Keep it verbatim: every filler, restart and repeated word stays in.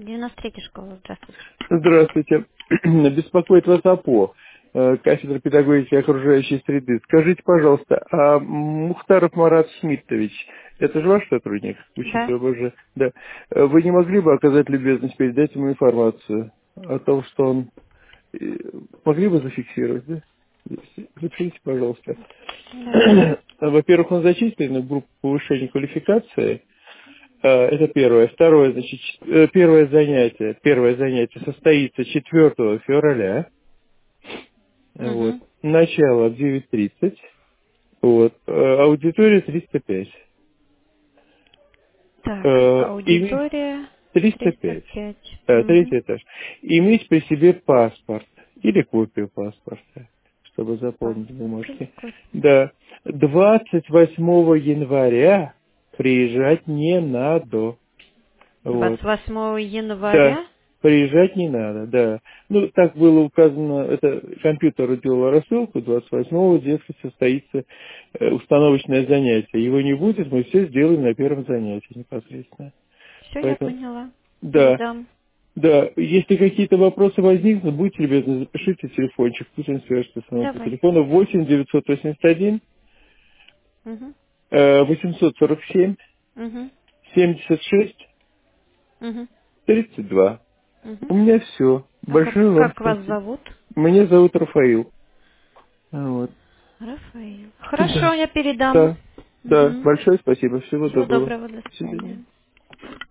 девяносто третья школа, здравствуйте. Здравствуйте. Беспокоит вас АПО, э, кафедра педагогики окружающей среды. Скажите, пожалуйста, а Мухтаров Марат Шмидтович, это же ваш сотрудник, Да. учитель ОБЖ? Да. Э, Вы не могли бы оказать любезность передать ему информацию о том, что он... э, Могли бы зафиксировать, да? Запишите, пожалуйста. Давайте. Во-первых, он зачислен в группу повышения квалификации. Э, Это первое. Второе, значит, ч- э, первое занятие, первое занятие состоится четвёртого февраля. Вот. Угу. Начало в девять тридцать. Вот. Э, Аудитория триста пять. Так, Э, Иметь аудитория триста триста пять. пять. Э, Угу. Третий этаж. Иметь при себе паспорт или копию паспорта, чтобы заполнить Паспорт или бумажки. копия? Да. Двадцать восьмого января приезжать не надо. Вот. двадцать восьмого Да, января? приезжать не надо, да. Ну, так было указано, это компьютер делал рассылку, двадцать восьмого дескать, состоится э, установочное занятие. Его не будет, мы все сделаем на первом занятии непосредственно. Все, я Поэтому, поняла. да, Передам. да, если какие-то вопросы возникнут, будьте любезны, запишите телефончик, пусть он свяжется с вами по Давай. телефону восемь девятьсот восемьдесят один Угу. э, восемьсот сорок семь Угу. семьдесят шесть Угу. тридцать два. Угу. У меня все. А как, Большое вам как вас спасибо. зовут? Меня зовут Рафаил. Вот. Рафаил. Хорошо, Да. я передам. Да. Да. Угу. Большое спасибо. Всего Всего доброго. доброго, до До свидания. свидания.